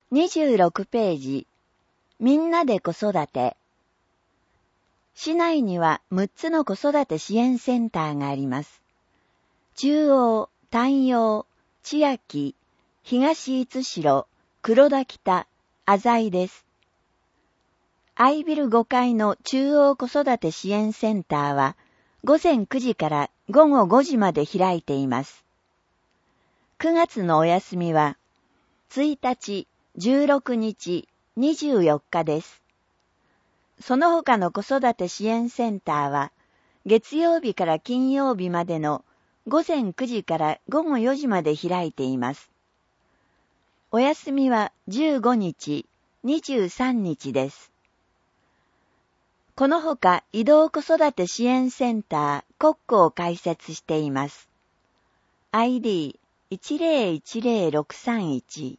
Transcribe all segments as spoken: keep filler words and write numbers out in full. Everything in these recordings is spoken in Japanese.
にじゅうろくページ、みんなで子育て。市内にはむっつの子育て支援センターがあります。中央、丹陽、千秋、東五代、黒田北、浅井です。アイビルごかいの中央子育て支援センターは午前くじから午後ごじまで開いています。くがつのお休みはついたち、じゅうろくにち、にじゅうよっかです。その他の子育て支援センターは月曜日から金曜日までの午前くじから午後よじまで開いています。お休みはじゅうごにち、にじゅうさんにちです。このほか移動子育て支援センターコッコを開設しています。アイディーいちゼロいちゼロろくさんいち。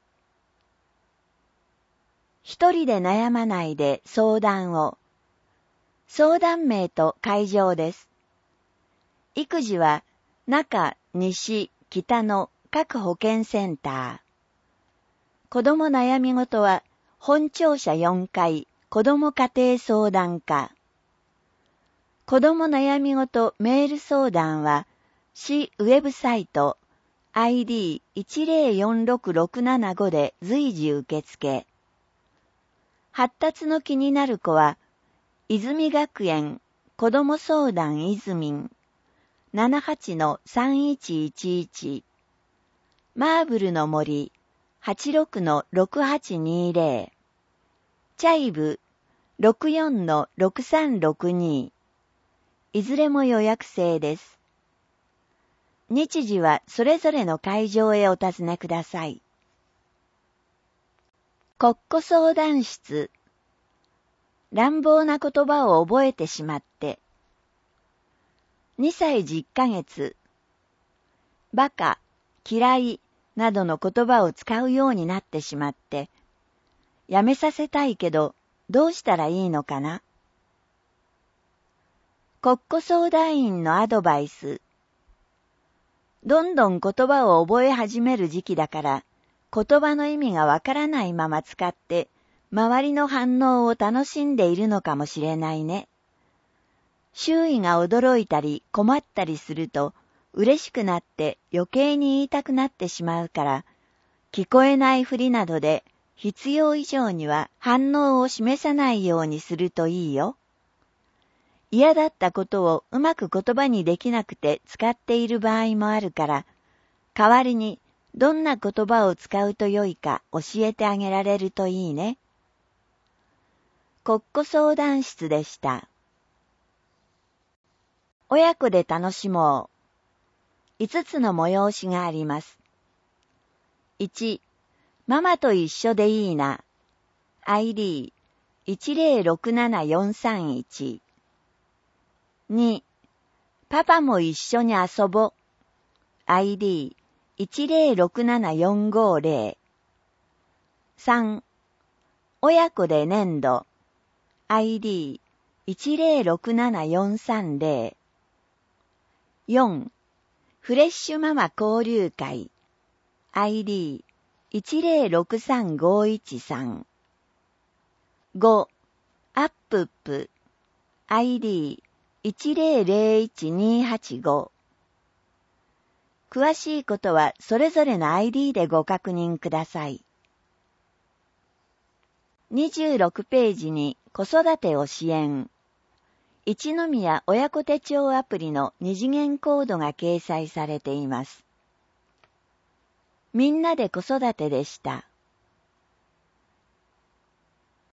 一人で悩まないで相談を。相談名と会場です。育児は中、西、北の各保健センター。子ども悩み事は本庁舎よんかい子ども家庭相談課。子ども悩み事メール相談は市ウェブサイト アイディーいちゼロよんろくろくななご で随時受付。発達の気になる子は泉学園子ども相談いずみん ななはちのさんいちいちいち マーブルの森 はちろくのろくはちにゼロ チャイブ ろくよんのろくさんろくに いずれも予約制です。日時はそれぞれの会場へお尋ねください。コッコ相談室。乱暴な言葉を覚えてしまって。にさいじゅっかげつ。バカ、嫌いなどの言葉を使うようになってしまって。やめさせたいけど、どうしたらいいのかな。コッコ相談員のアドバイス。どんどん言葉を覚え始める時期だから、言葉の意味がわからないまま使って、周りの反応を楽しんでいるのかもしれないね。周囲が驚いたり困ったりすると、嬉しくなって余計に言いたくなってしまうから、聞こえないふりなどで必要以上には反応を示さないようにするといいよ。嫌だったことをうまく言葉にできなくて使っている場合もあるから、代わりにどんな言葉を使うとよいか教えてあげられるといいね。コッコ相談室でした。親子で楽しもう。いつつの催しがあります。いち、ママと一緒でいいな。アイディーいちゼロろくななよんさんいち。に、パパも一緒に遊ぼ。アイディーいちゼロろくななよんごゼロ。さん、親子で粘土。アイディーいちゼロろくななよんさんゼロ。よん、フレッシュママ交流会。アイディーいちゼロろくさんごいちさん。ご、アップップ。アイディーいちゼロゼロいちにはちご。詳しいことはそれぞれの アイディー でご確認ください。にじゅうろくページに子育てを支援。一宮親子手帳アプリの二次元コードが掲載されています。みんなで子育てでした。